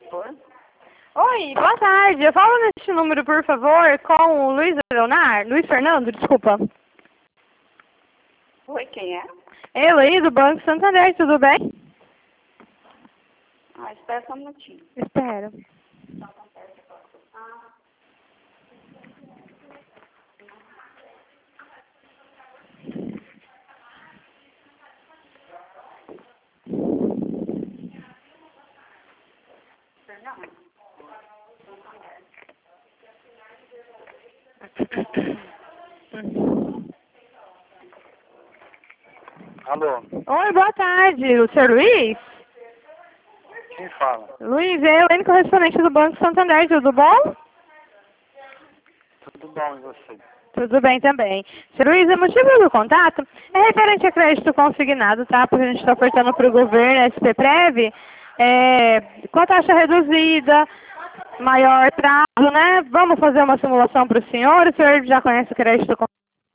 Oi? Oi, boa tarde. Eu falo neste número, por favor, com o Luiz Leonardo. Luiz Fernando, desculpa. Oi, quem é? Eu aí, do Banco Santander, tudo bem? Ah, espera só um minutinho. Espero. Alô, Oi, boa tarde. O senhor Luiz? quem fala? Luiz, é Helene, correspondente do Banco Santander, tudo bom? Tudo bom e você? Tudo bem também. Senhor Luiz, o motivo do contato é referente a crédito consignado, tá? Porque a gente está ofertando para o governo, SPPrev, com a taxa reduzida, maior prazo, né? Vamos fazer uma simulação para o senhor já conhece o crédito consignado?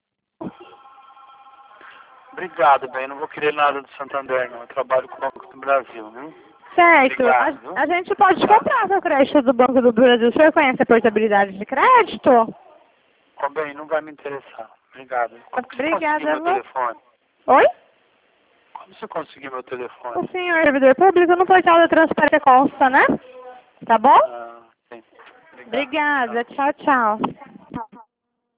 Obrigado, bem, não vou querer nada do Santander, não. Eu trabalho com o Banco do Brasil, viu? Certo. Obrigado, viu? A gente pode comprar seu crédito do Banco do Brasil. O senhor conhece a portabilidade de crédito? Ó, bem, não vai me interessar. Obrigado. Como que você Obrigada. conseguiu meu telefone? Oi? Como você conseguiu meu telefone? O senhor servidor público no portal da Transparência consta, né? Tá bom? Sim. Obrigado. Obrigada. Tchau, tchau.